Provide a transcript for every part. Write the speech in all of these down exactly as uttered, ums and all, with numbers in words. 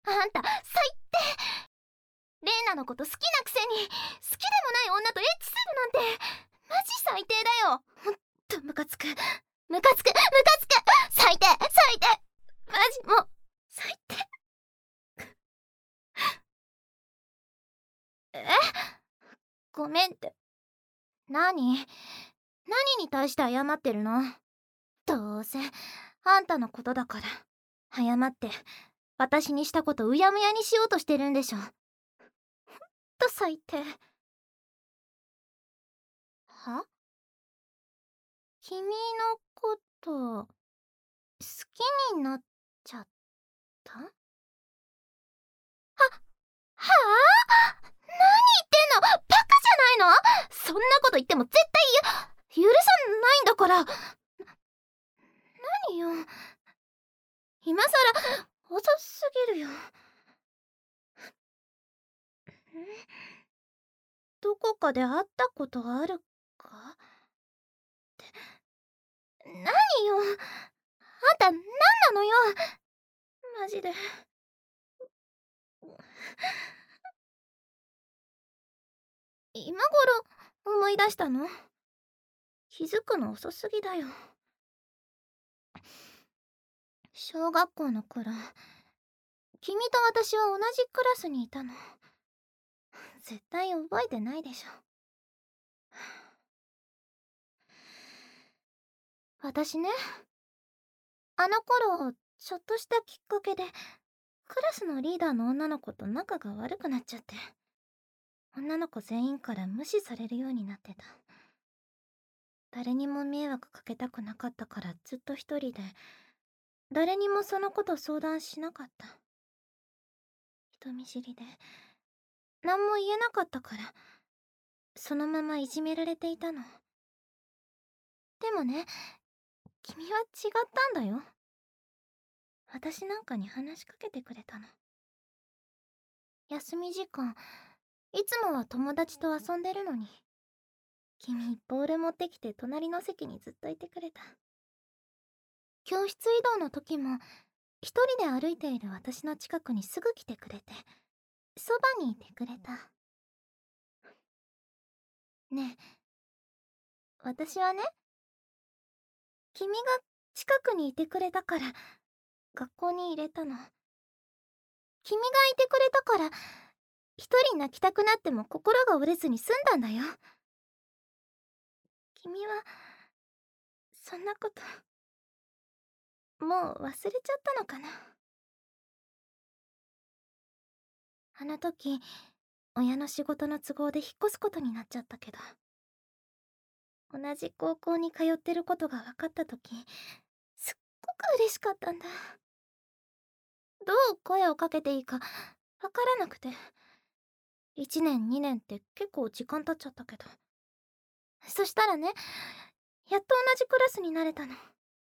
あんた最低。レイナのこと好きなくせに好きでもない女とエッチするなんてマジ最低だよ。ほんとムカつくムカつくムカつく。最低最低マジもう最低。え、ごめんって何？何に対して謝ってるの？どうせあんたのことだから謝って私にしたことうやむやにしようとしてるんでしょ。ほんと最低。は？君のこと好きになっちゃった？は、はあ？何言ってんの？バカじゃないの？そんなこと言っても絶対許さないんだから。何よ、今さら遅すぎるよ。どこかで会ったことあるかって何よ、あんた何なのよマジで。今頃思い出したの？気づくの遅すぎだよ。小学校の頃君と私は同じクラスにいたの。絶対覚えてないでしょ。私ね、あの頃ちょっとしたきっかけでクラスのリーダーの女の子と仲が悪くなっちゃって、女の子全員から無視されるようになってた。誰にも迷惑かけたくなかったからずっと一人で、誰にもそのこと相談しなかった。人見知りで何も言えなかったから、そのままいじめられていたの。でもね、君は違ったんだよ。私なんかに話しかけてくれたの。休み時間、いつもは友達と遊んでるのに、君ボール持ってきて隣の席にずっといてくれた。教室移動の時も一人で歩いている私の近くにすぐ来てくれて、そばにいてくれた。ねえ、私はね、君が近くにいてくれたから学校に入れたの。君がいてくれたから一人泣きたくなっても心が折れずに済んだんだよ。君はそんなこともう忘れちゃったのかな。あの時親の仕事の都合で引っ越すことになっちゃったけど、同じ高校に通ってることが分かった時すっごく嬉しかったんだ。どう声をかけていいか分からなくて、いちねんにねんって結構時間経っちゃったけど、そしたらね、やっと同じクラスになれたの。って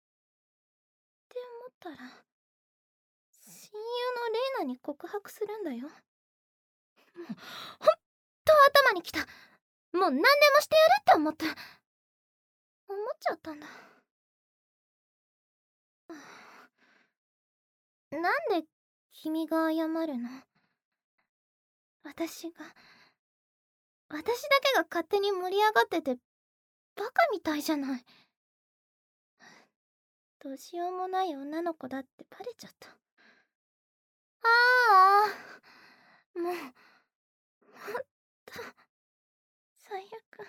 思ったら親友のレイナに告白するんだよ。もうほんと頭にきた。もう何でもしてやるって思った思っちゃったんだ。なんで君が謝るの？私が私だけが勝手に盛り上がっててバカみたいじゃない。どうしようもない女の子だってバレちゃった。ああ、もうほんと最悪。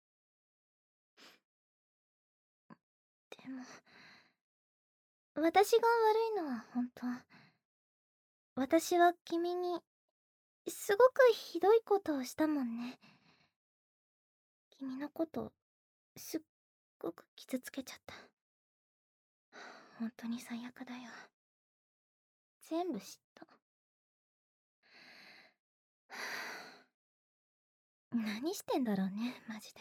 でも私が悪いのは本当。私は君にすごくひどいことをしたもんね。君のことすっごく傷つけちゃった。本当に最悪だよ。全部知った。何してんだろうね、マジで。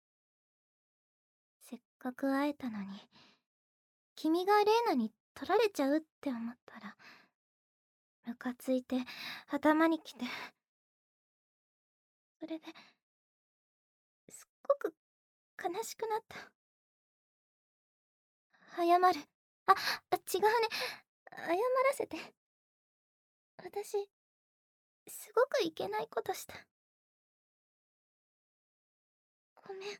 せっかく会えたのに君がレイナに取られちゃうって思ったらムカついて頭にきて、それですっごく悲しくなった。謝る。あ、あ違うね、謝らせて。 私、すごくいけないことした。ごめん。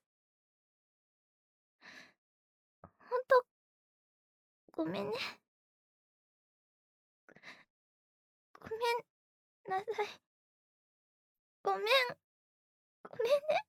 ほんと、ごめんね。ごめんなさい。ごめん。ごめんね。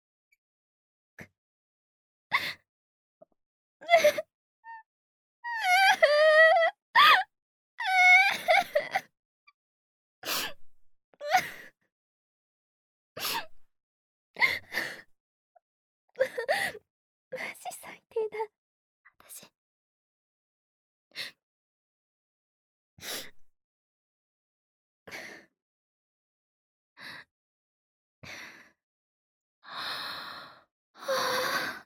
マジ最低だ。私。はあ、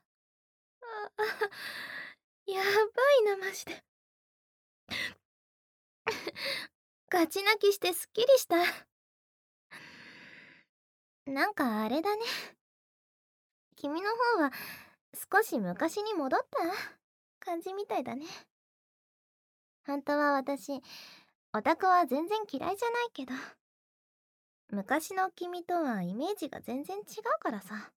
やばいなマジで。ガチ泣きしてすっきりした。なんかあれだね。君の方は少し昔に戻った感じみたいだね。本当は私、オタクは全然嫌いじゃないけど、昔の君とはイメージが全然違うからさ。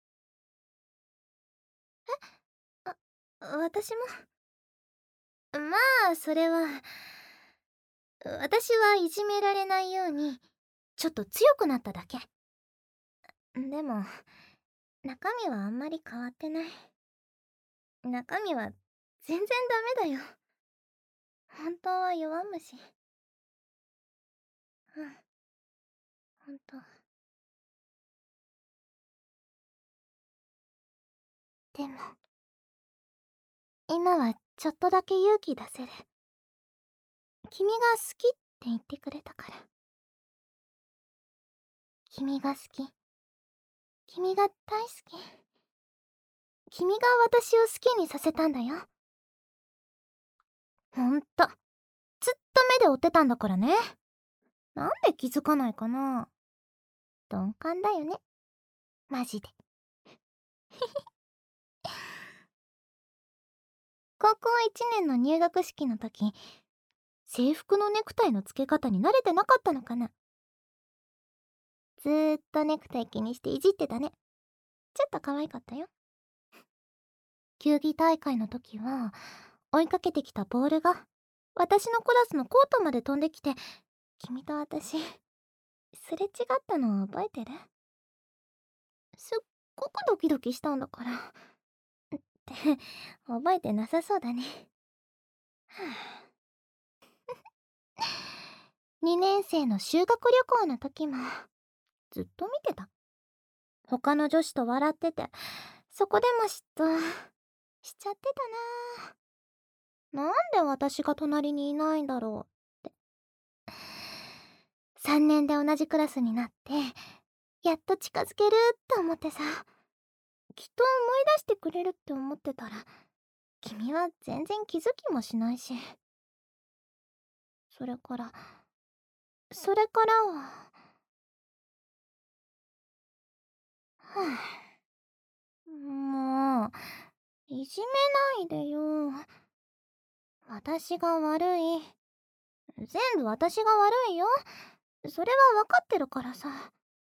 あ、私も。まあ、それは、私はいじめられないように、ちょっと強くなっただけ。でも、中身はあんまり変わってない。中身は全然ダメだよ。本当は弱虫。うん、ほんと。でも、今はちょっとだけ勇気出せる。君が好きって言ってくれたから。君が好き。君が大好き。君が私を好きにさせたんだよ。ほんと。ずっと目で追ってたんだからね。なんで気づかないかな。鈍感だよね。マジで。高校いちねんの入学式の時、制服のネクタイの付け方に慣れてなかったのかな。ずーっとネクタイ気にしていじってたね。ちょっと可愛かったよ。球技大会の時は、追いかけてきたボールが私のクラスのコートまで飛んできて、君と私、すれ違ったのを覚えてる？すっごくドキドキしたんだから。って覚えてなさそうだね。はあ、にねん生の修学旅行の時もずっと見てた。他の女子と笑ってて、そこでも嫉妬しちゃってたな。なんで私が隣にいないんだろうって。さんねんで同じクラスになってやっと近づけるって思ってさ、きっと思い出してくれるって思ってたら、君は全然気づきもしないし。それからそれからははあ、もういじめないでよ。私が悪い。全部私が悪いよ。それは分かってるからさ。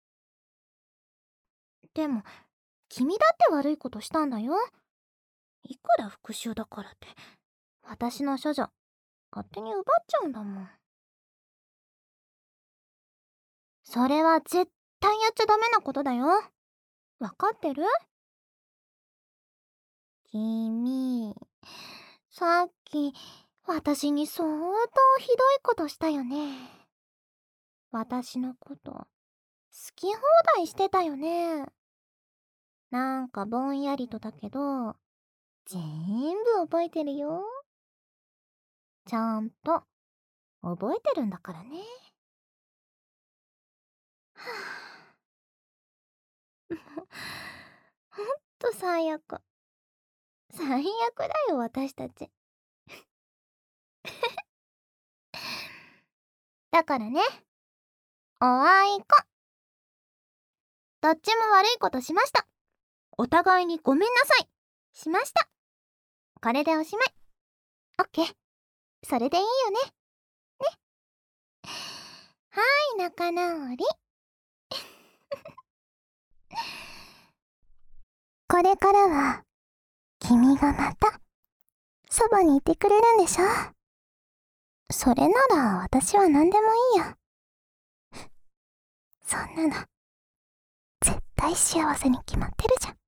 でも君だって悪いことしたんだよ。いくら復讐だからって私の処女勝手に奪っちゃうんだもん。それは絶対やっちゃダメなことだよ。分かってる？君、さっき私に相当ひどいことしたよね。私のこと好き放題してたよね。なんかぼんやりとだけど全部覚えてるよ。ちゃんと覚えてるんだからね。はあ、ほんと最悪。最悪だよ私たち。だからね、おあいこ。どっちも悪いことしました。お互いにごめんなさい。しました。これでおしまい。オッケー。それでいいよね。ね。 仲直り。これからは君がまたそばにいてくれるんでしょ。それなら私は何でもいいよ。そんなの絶対幸せに決まってるじゃん。